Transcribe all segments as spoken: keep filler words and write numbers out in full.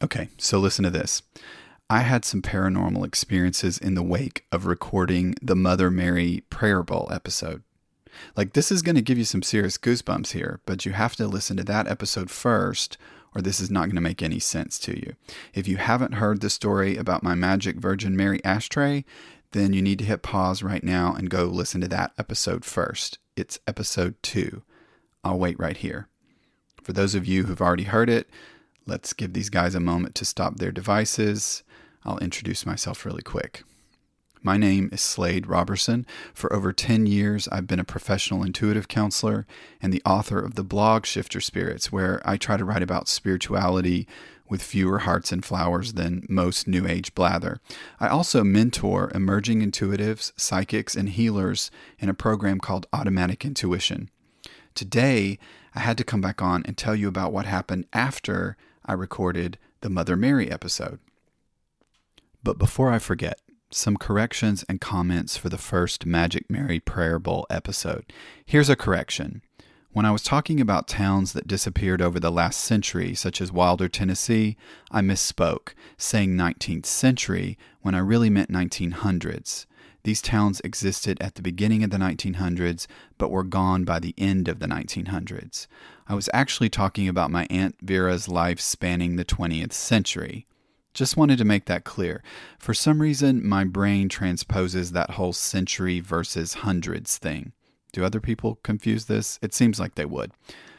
Okay, so listen to this. I had some paranormal experiences in the wake of recording the Mother Mary Prayer Bowl episode. Like, this is going to give you some serious goosebumps here, but you have to listen to that episode first, or this is not going to make any sense to you. If you haven't heard the story about my magic Virgin Mary ashtray, then you need to hit pause right now and go listen to that episode first. It's episode two. I'll wait right here. For those of you who've already heard it, let's give these guys a moment to stop their devices. I'll introduce myself really quick. My name is Slade Robertson. For over ten years, I've been a professional intuitive counselor and the author of the blog Shifter Spirits, where I try to write about spirituality with fewer hearts and flowers than most New Age blather. I also mentor emerging intuitives, psychics, and healers in a program called Automatic Intuition. Today, I had to come back on and tell you about what happened after I recorded the Mother Mary episode. But before I forget, some corrections and comments for the first Magic Mary Prayer Bowl episode. Here's a correction. When I was talking about towns that disappeared over the last century, such as Wilder, Tennessee, I misspoke, saying nineteenth century when I really meant nineteen hundreds. These towns existed at the beginning of the nineteen hundreds, but were gone by the end of the nineteen hundreds. I was actually talking about my Aunt Vera's life spanning the twentieth century. Just wanted to make that clear. For some reason, my brain transposes that whole century versus hundreds thing. Do other people confuse this? It seems like they would.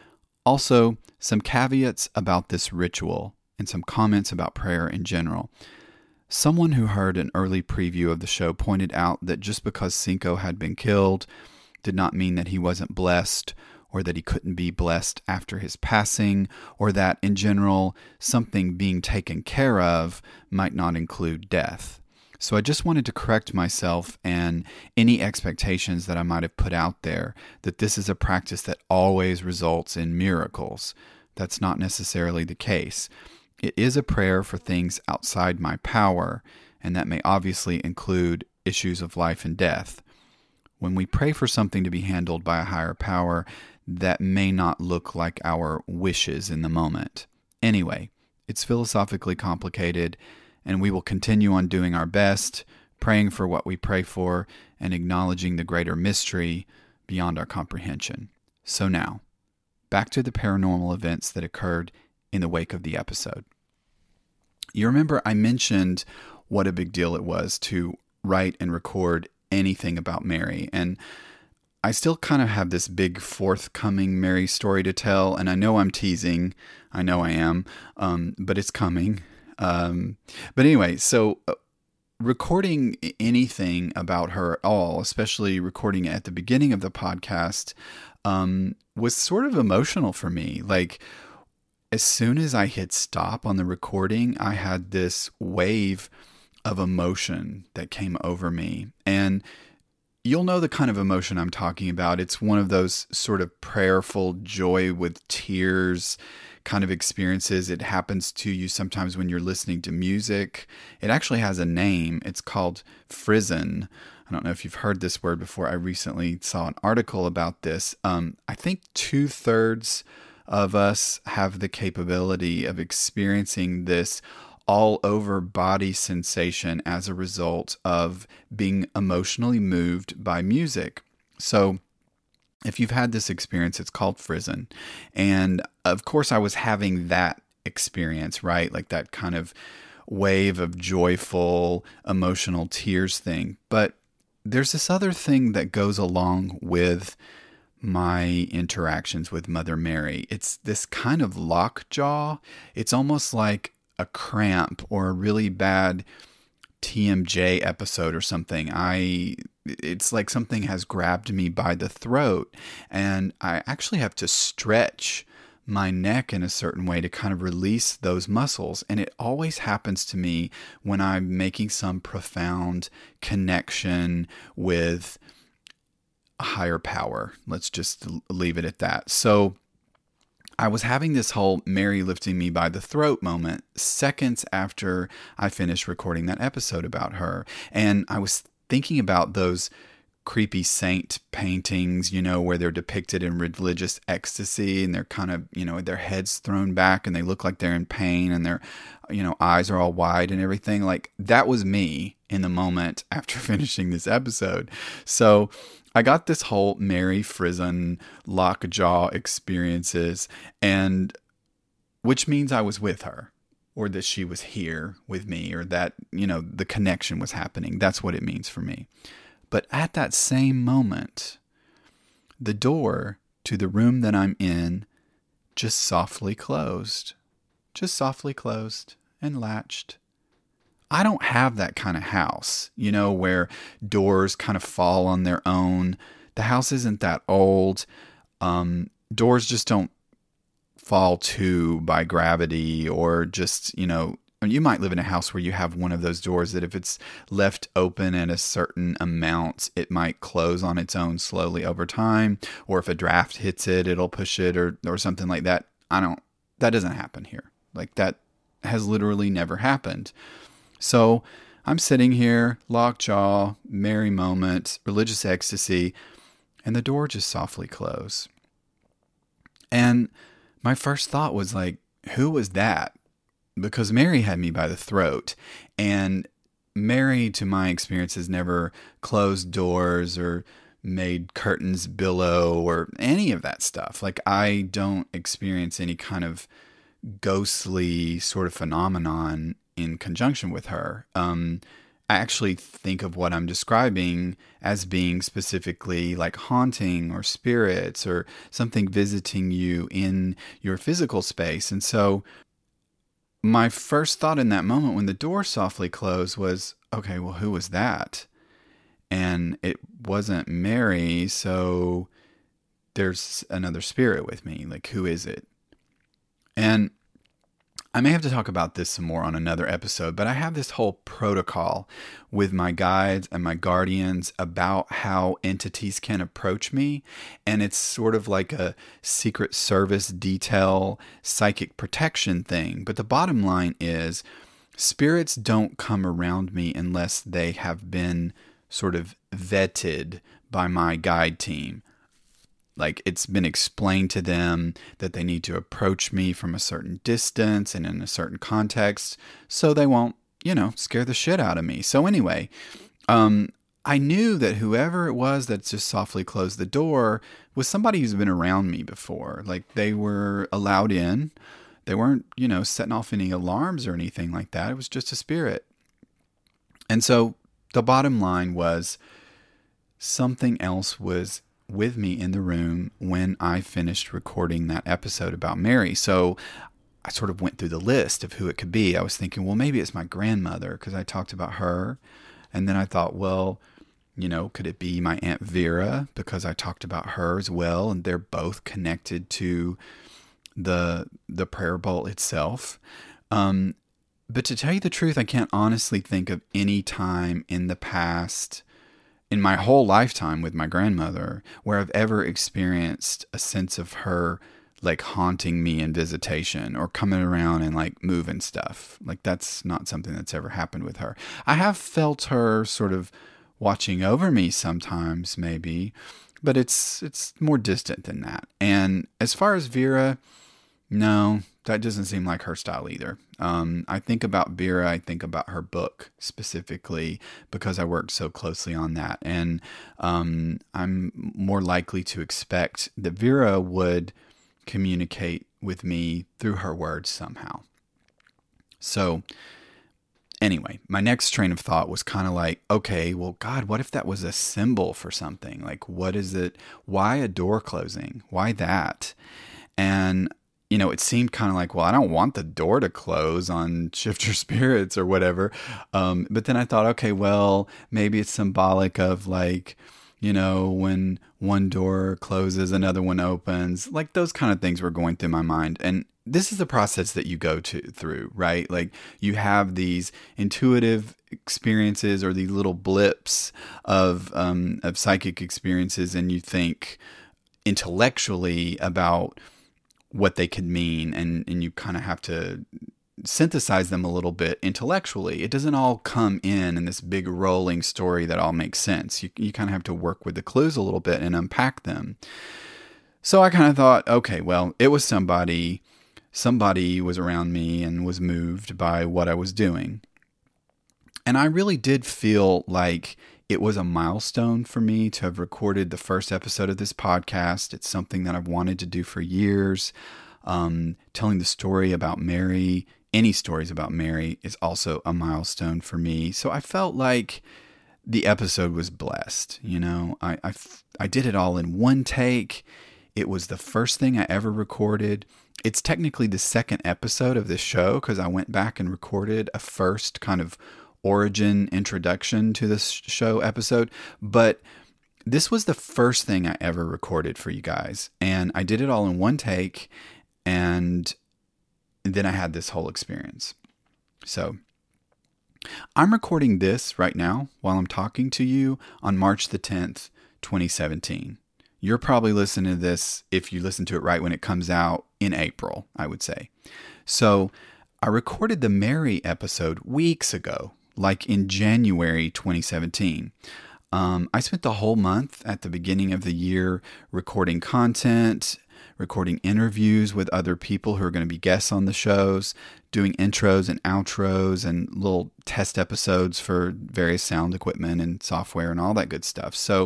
Also, some caveats about this ritual and some comments about prayer in general. Someone who heard an early preview of the show pointed out that just because Cinco had been killed did not mean that he wasn't blessed, or that he couldn't be blessed after his passing, or that, in general, something being taken care of might not include death. So I just wanted to correct myself and any expectations that I might have put out there, that this is a practice that always results in miracles. That's not necessarily the case. It is a prayer for things outside my power, and that may obviously include issues of life and death. When we pray for something to be handled by a higher power, that may not look like our wishes in the moment. Anyway, it's philosophically complicated, and we will continue on doing our best, praying for what we pray for, and acknowledging the greater mystery beyond our comprehension. So now, back to the paranormal events that occurred in the wake of the episode. You remember I mentioned what a big deal it was to write and record anything about Mary, and I still kind of have this big forthcoming Mary story to tell, and I know I'm teasing. I know I am, um, but it's coming. Um, but anyway, so uh, recording anything about her at all, especially recording it at the beginning of the podcast, um, was sort of emotional for me. Like, as soon as I hit stop on the recording, I had this wave of emotion that came over me, and you'll know the kind of emotion I'm talking about. It's one of those sort of prayerful joy with tears kind of experiences. It happens to you sometimes when you're listening to music. It actually has a name. It's called frisson. I don't know if you've heard this word before. I recently saw an article about this. Um, I think two-thirds of us have the capability of experiencing this all over body sensation as a result of being emotionally moved by music. So if you've had this experience, it's called frisson. And of course I was having that experience, right? Like that kind of wave of joyful, emotional tears thing. But there's this other thing that goes along with my interactions with Mother Mary. It's this kind of lockjaw. It's almost like a cramp or a really bad T M J episode or something. I it's like something has grabbed me by the throat, and I actually have to stretch my neck in a certain way to kind of release those muscles. And it always happens to me when I'm making some profound connection with a higher power. Let's just leave it at that. So I was having this whole Mary lifting me by the throat moment seconds after I finished recording that episode about her. And I was thinking about those creepy saint paintings, you know, where they're depicted in religious ecstasy and they're kind of, you know, their heads thrown back and they look like they're in pain and their, you know, eyes are all wide and everything. Like that was me in the moment after finishing this episode. So I got this whole Mary Frizen lockjaw experiences, and which means I was with her, or that she was here with me, or that, you know, the connection was happening. That's what it means for me. But at that same moment, the door to the room that I'm in just softly closed. Just softly closed and latched. I don't have that kind of house, you know, where doors kind of fall on their own. The house isn't that old. Um, doors just don't fall to by gravity, or just, you know, you might live in a house where you have one of those doors that if it's left open at a certain amount, it might close on its own slowly over time. Or if a draft hits it, it'll push it, or, or something like that. I don't, that doesn't happen here. Like that has literally never happened. So I'm sitting here, lockjaw, merry moment, religious ecstasy, and the door just softly closed. And my first thought was like, who was that? Because Mary had me by the throat, and Mary, to my experience, has never closed doors or made curtains billow or any of that stuff. Like, I don't experience any kind of ghostly sort of phenomenon in conjunction with her. Um, I actually think of what I'm describing as being specifically like haunting or spirits or something visiting you in your physical space. And so my first thought in that moment when the door softly closed was, okay, well, who was that? And it wasn't Mary, so there's another spirit with me. Like, who is it? And I may have to talk about this some more on another episode, but I have this whole protocol with my guides and my guardians about how entities can approach me. And it's sort of like a Secret Service detail psychic protection thing. But the bottom line is, spirits don't come around me unless they have been sort of vetted by my guide team. Like, it's been explained to them that they need to approach me from a certain distance and in a certain context so they won't, you know, scare the shit out of me. So anyway, um, I knew that whoever it was that just softly closed the door was somebody who's been around me before. Like, they were allowed in. They weren't, you know, setting off any alarms or anything like that. It was just a spirit. And so the bottom line was, something else was with me in the room when I finished recording that episode about Mary. So I sort of went through the list of who it could be. I was thinking, well, maybe it's my grandmother because I talked about her. And then I thought, well, you know, could it be my Aunt Vera because I talked about her as well? And they're both connected to the the prayer bowl itself. Um, but to tell you the truth, I can't honestly think of any time in the past, in my whole lifetime with my grandmother, where I've ever experienced a sense of her like haunting me in visitation or coming around and like moving stuff. Like, that's not something that's ever happened with her. I have felt her sort of watching over me sometimes, maybe, but it's it's more distant than that. And as far as Vera, no, that doesn't seem like her style either. Um, I think about Vera, I think about her book specifically because I worked so closely on that. And um, I'm more likely to expect that Vera would communicate with me through her words somehow. So anyway, my next train of thought was kind of like, okay, well, God, what if that was a symbol for something? Like, what is it? Why a door closing? Why that? And you know, it seemed kind of like, well, I don't want the door to close on Shifter Spirits or whatever. Um, but then I thought, okay, well, maybe it's symbolic of like, you know, when one door closes, another one opens. Like, those kind of things were going through my mind. And this is the process that you go to through, right? Like, you have these intuitive experiences or these little blips of um, of psychic experiences, and you think intellectually about what they could mean, and, and you kind of have to synthesize them a little bit intellectually. It doesn't all come in in this big rolling story that all makes sense. You, you kind of have to work with the clues a little bit and unpack them. So I kind of thought, okay, well, it was somebody, somebody was around me and was moved by what I was doing. And I really did feel like it was a milestone for me to have recorded the first episode of this podcast. It's something that I've wanted to do for years. Um, telling the story about Mary, any stories about Mary, is also a milestone for me. So I felt like the episode was blessed. You know, I, I, I did it all in one take. It was the first thing I ever recorded. It's technically the second episode of this show because I went back and recorded a first kind of origin introduction to this show episode. But this was the first thing I ever recorded for you guys. And I did it all in one take. And then I had this whole experience. So I'm recording this right now while I'm talking to you on March the tenth, twenty seventeen. You're probably listening to this, if you listen to it right, when it comes out in April, I would say. So I recorded the Mary episode weeks ago, like in January twenty seventeen. Um, I spent the whole month at the beginning of the year recording content, recording interviews with other people who are going to be guests on the shows, doing intros and outros and little test episodes for various sound equipment and software and all that good stuff. So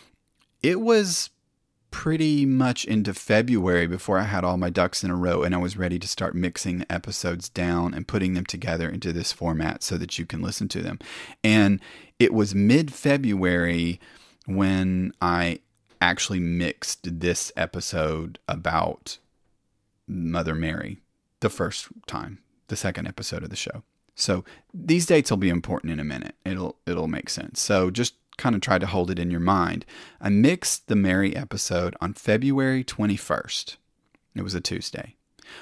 it was pretty much into February before I had all my ducks in a row and I was ready to start mixing the episodes down and putting them together into this format so that you can listen to them. And it was mid-February when I actually mixed this episode about Mother Mary the first time, the second episode of the show. So these dates will be important in a minute. It'll it'll make sense. So just kind of try to hold it in your mind. I mixed the Mary episode on February twenty-first. It was a Tuesday.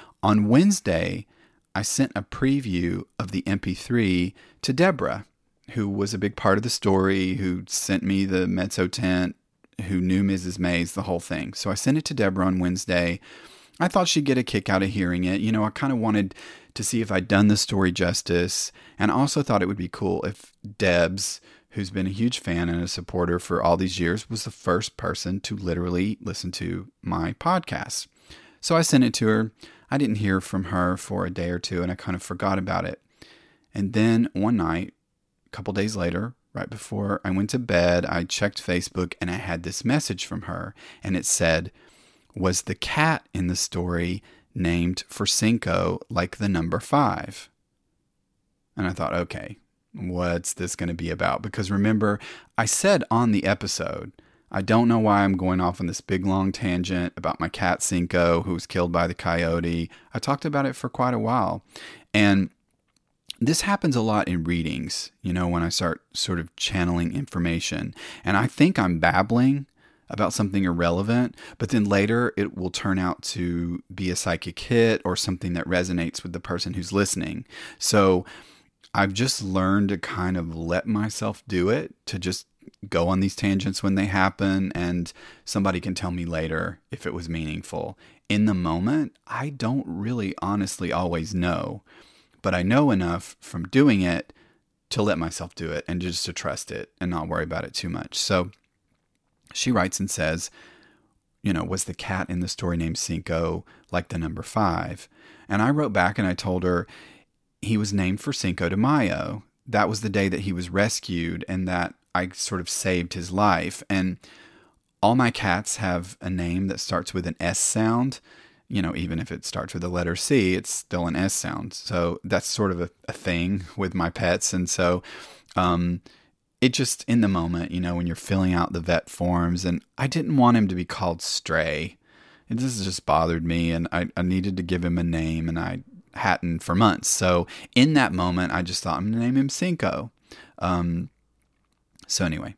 On Wednesday, I sent a preview of the M P three to Deborah, who was a big part of the story, who sent me the mezzo tent, who knew Missus Mays, the whole thing. So I sent it to Deborah on Wednesday. I thought she'd get a kick out of hearing it. You know, I kind of wanted to see if I'd done the story justice. And I also thought it would be cool if Debs, who's been a huge fan and a supporter for all these years, was the first person to literally listen to my podcast. So I sent it to her. I didn't hear from her for a day or two, and I kind of forgot about it. And then one night, a couple days later, right before I went to bed, I checked Facebook and I had this message from her. And it said, "Was the cat in the story named for Cinco like the number five?" And I thought, okay, what's this going to be about? Because remember, I said on the episode, I don't know why I'm going off on this big long tangent about my cat Cinco, who was killed by the coyote. I talked about it for quite a while. And this happens a lot in readings, you know, when I start sort of channeling information. And I think I'm babbling about something irrelevant, but then later it will turn out to be a psychic hit or something that resonates with the person who's listening. So I've just learned to kind of let myself do it, to just go on these tangents when they happen, and somebody can tell me later if it was meaningful. In the moment, I don't really honestly always know. But I know enough from doing it to let myself do it and just to trust it and not worry about it too much. So she writes and says, you know, was the cat in the story named Cinco like the number five? And I wrote back and I told her he was named for Cinco de Mayo. That was the day that he was rescued and that I sort of saved his life. And all my cats have a name that starts with an S sound. You know, even if it starts with the letter C, it's still an S sound. So that's sort of a, a thing with my pets. And so um, it just, in the moment, you know, when you're filling out the vet forms, and I didn't want him to be called Stray. It just, just bothered me, and I, I needed to give him a name, and I hadn't for months. So in that moment, I just thought, I'm going to name him Cinco. Um, so anyway,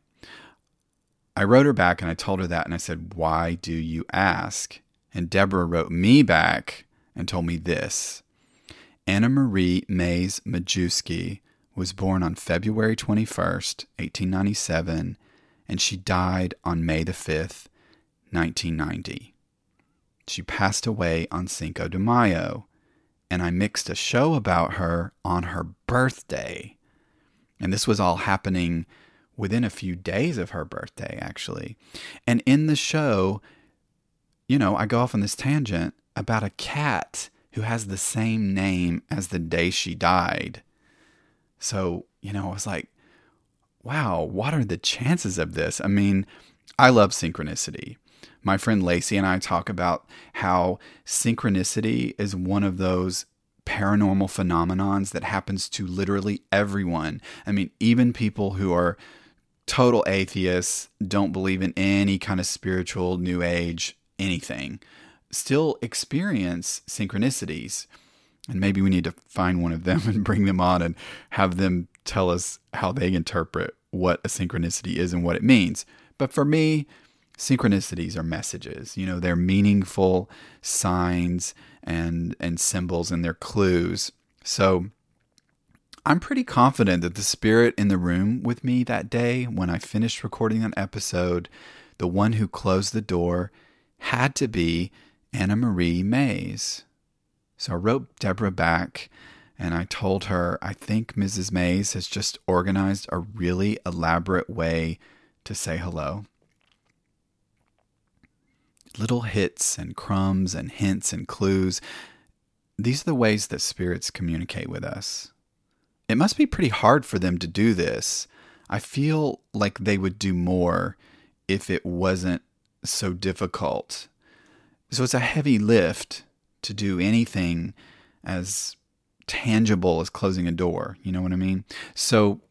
I wrote her back, and I told her that, and I said, why do you ask? And Deborah wrote me back and told me this. Anna Marie Mays Majewski was born on February twenty-first, eighteen ninety-seven, and she died on May the fifth, nineteen ninety. She passed away on Cinco de Mayo, and I mixed a show about her on her birthday. And this was all happening within a few days of her birthday, actually. And in the show, you know, I go off on this tangent about a cat who has the same name as the day she died. So, you know, I was like, wow, what are the chances of this? I mean, I love synchronicity. My friend Lacey and I talk about how synchronicity is one of those paranormal phenomenons that happens to literally everyone. I mean, even people who are total atheists, don't believe in any kind of spiritual, new age, anything, still experience synchronicities. And maybe we need to find one of them and bring them on and have them tell us how they interpret what a synchronicity is and what it means. But for me, synchronicities are messages. You know, they're meaningful signs and and symbols, and they're clues. So I'm pretty confident that the spirit in the room with me that day, when I finished recording an episode, the one who closed the door had to be Anna Marie Mays. So I wrote Deborah back and I told her, I think Missus Mays has just organized a really elaborate way to say hello. Little hits and crumbs and hints and clues. These are the ways that spirits communicate with us. It must be pretty hard for them to do this. I feel like they would do more if it wasn't so difficult. So it's a heavy lift to do anything as tangible as closing a door. You know what I mean? So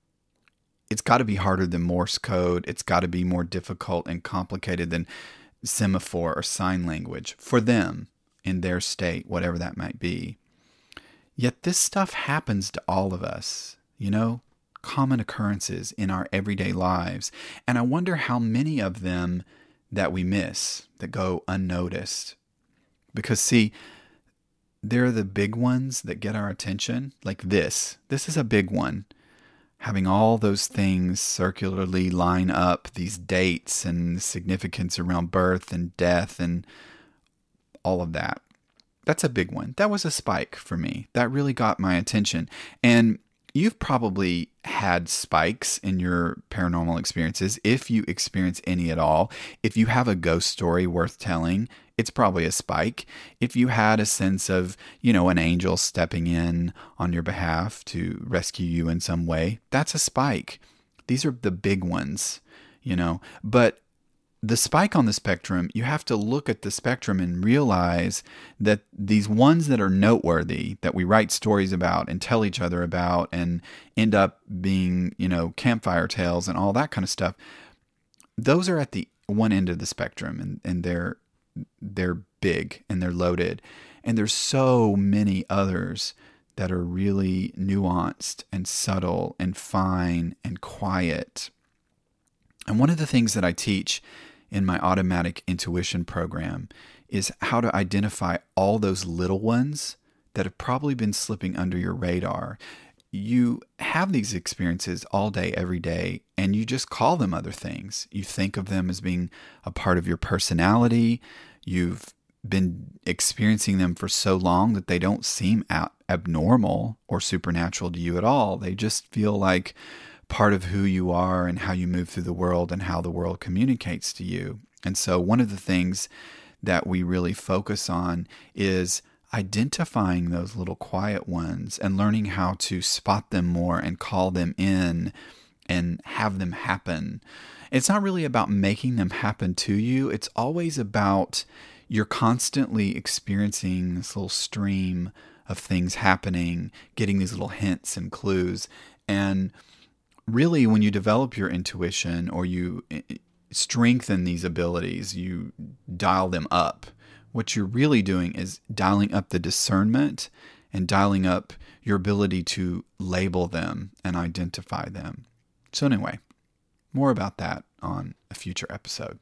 it's got to be harder than Morse code. It's got to be more difficult and complicated than semaphore or sign language for them in their state, whatever that might be. Yet this stuff happens to all of us, you know, common occurrences in our everyday lives. And I wonder how many of them that we miss, that go unnoticed. Because see, they're the big ones that get our attention, like this. This is a big one. Having all those things circularly line up, these dates and significance around birth and death and all of that. That's a big one. That was a spike for me. That really got my attention. And you've probably had spikes in your paranormal experiences, if you experience any at all. If you have a ghost story worth telling, it's probably a spike. If you had a sense of, you know, an angel stepping in on your behalf to rescue you in some way, that's a spike. These are the big ones, you know. But the spike on the spectrum, you have to look at the spectrum and realize that these ones that are noteworthy, that we write stories about and tell each other about and end up being, you know, campfire tales and all that kind of stuff, those are at the one end of the spectrum, and, and they're they're big and they're loaded. And there's so many others that are really nuanced and subtle and fine and quiet. And one of the things that I teach in my automatic intuition program is how to identify all those little ones that have probably been slipping under your radar. You have these experiences all day, every day, and you just call them other things. You think of them as being a part of your personality. You've been experiencing them for so long that they don't seem abnormal or supernatural to you at all. They just feel like part of who you are and how you move through the world and how the world communicates to you. And so one of the things that we really focus on is identifying those little quiet ones and learning how to spot them more and call them in and have them happen. It's not really about making them happen to you. It's always about you're constantly experiencing this little stream of things happening, getting these little hints and clues. And really, when you develop your intuition or you strengthen these abilities, you dial them up. What you're really doing is dialing up the discernment and dialing up your ability to label them and identify them. So anyway, more about that on a future episode.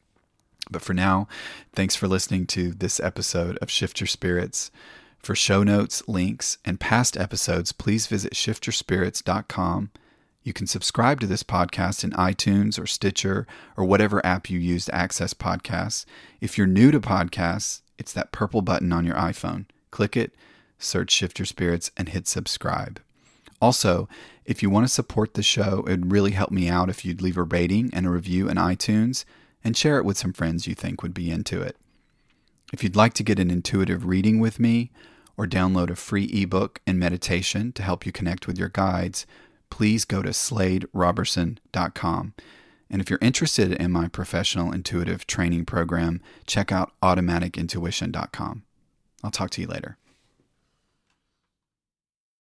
But for now, thanks for listening to this episode of Shift Your Spirits. For show notes, links, and past episodes, please visit shift your spirits dot com. You can subscribe to this podcast in iTunes or Stitcher or whatever app you use to access podcasts. If you're new to podcasts, it's that purple button on your iPhone. Click it, search Shift Your Spirits, and hit subscribe. Also, if you want to support the show, it would really help me out if you'd leave a rating and a review in iTunes and share it with some friends you think would be into it. If you'd like to get an intuitive reading with me or download a free ebook and meditation to help you connect with your guides, please go to slade robertson dot com. And if you're interested in my professional intuitive training program, check out automatic intuition dot com. I'll talk to you later.